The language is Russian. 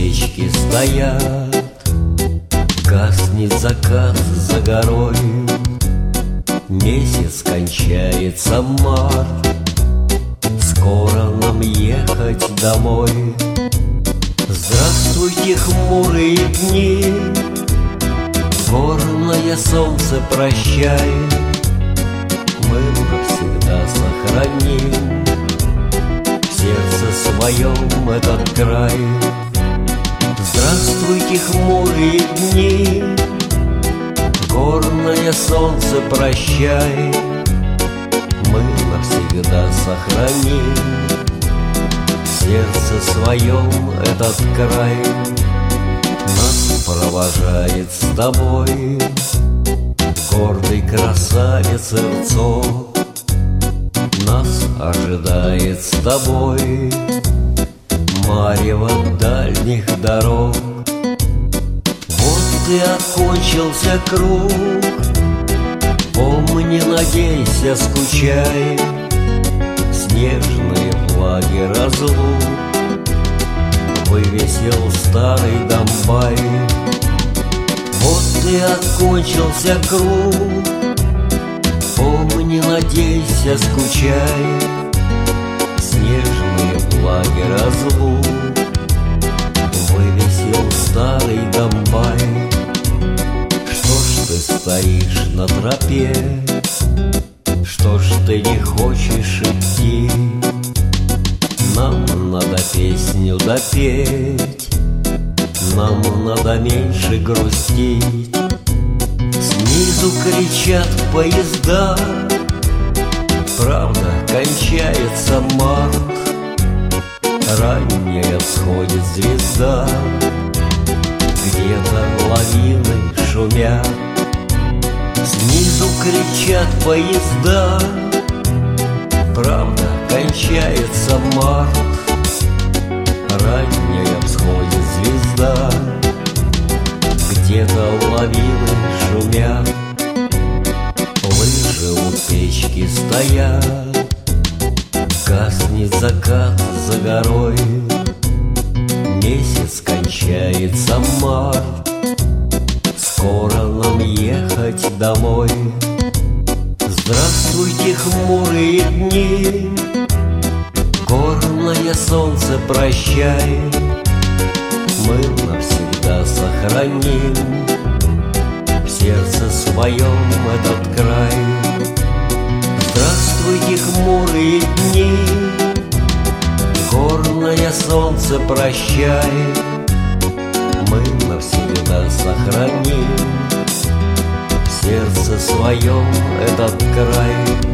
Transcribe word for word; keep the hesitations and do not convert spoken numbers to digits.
печки стоят, гаснет закат за горой, месяц кончается март, скоро нам ехать домой. Здравствуйте, хмурые дни, горное солнце прощай, мы навсегда сохраним в сердце своем этот край. Здравствуйте, хмурые дни, горное солнце прощай, мы навсегда сохраним в сердце своем этот край. Нас провожает с тобой гордый красавец Ирцов, нас ожидает с тобой марево дальних дорог. Вот и окончился круг, помни, надейся, скучай, снежные влаги разлук вывесил старый Домбай. Вот и окончился круг, помни, надейся, скучай, снежные влаги разлук вывесил старый Домбай. Что ж ты стоишь на тропе, что ж ты не хочешь идти? Нам надо песню допеть, нам надо меньше грустить. Снизу кричат поезда, правда, кончается март, ранняя всходит звезда, где-то лавины шумят. Снизу кричат поезда, правда, кончается март, ранняя всходит звезда, где-то лавины шумят. Лыжи у печки стоят, гаснет закат за горой, месяц кончается март, скоро нам ехать домой. Здравствуйте, хмурые дни, горное солнце прощай, мы навсегда сохраним в сердце своем этот край. Здравствуйте, хмурые дни, горное солнце прощай, мы навсегда сохраним в сердце своем этот край.